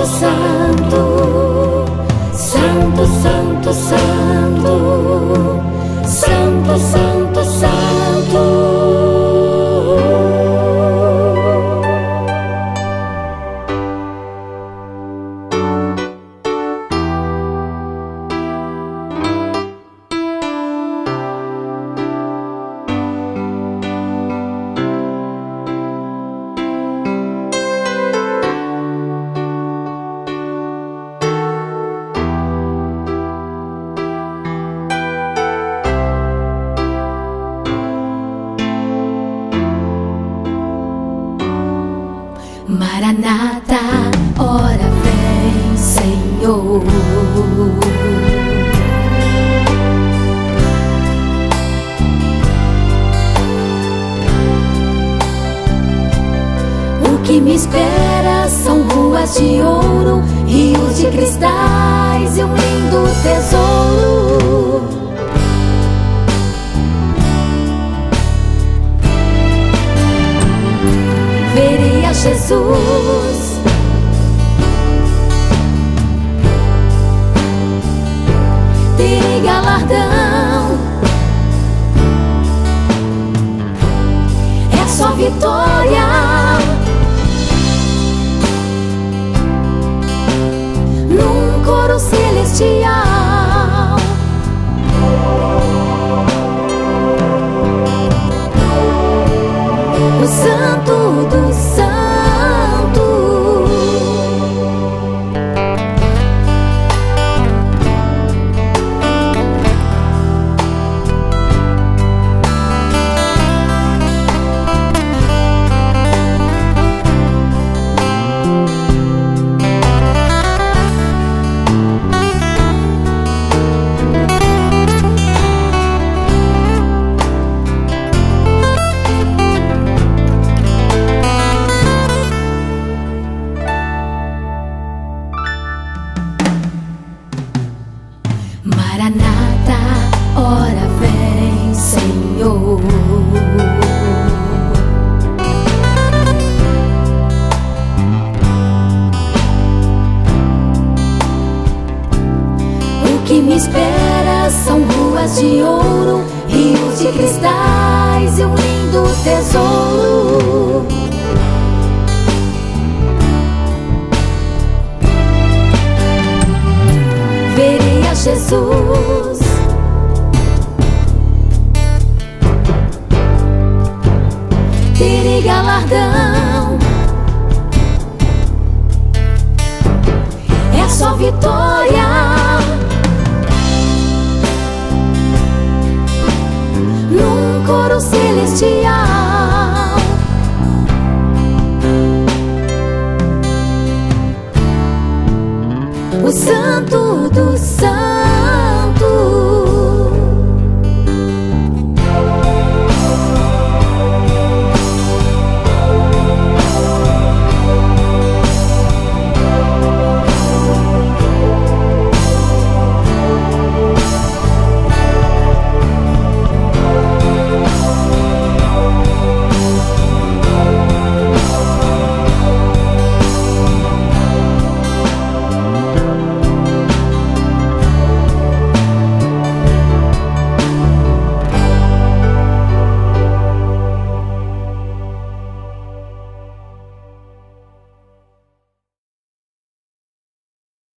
Santo, Santo, Santo, Santo, Santo, Santo, Santo. Maranata, ora vem, Senhor. O que me espera são ruas de ouro, rios de cristais e um lindo tesouro. Verei a Jesus, terei galardão, é só vitória. Num coro celestial, o Santo dos Santos. Maranata, ora vem, Senhor. O que me espera são ruas de ouro, rios de cristais e um lindo tesouro. Verei a Jesus, terei galardão, é só vitória. Num coro celestial, o Santo dos Santos.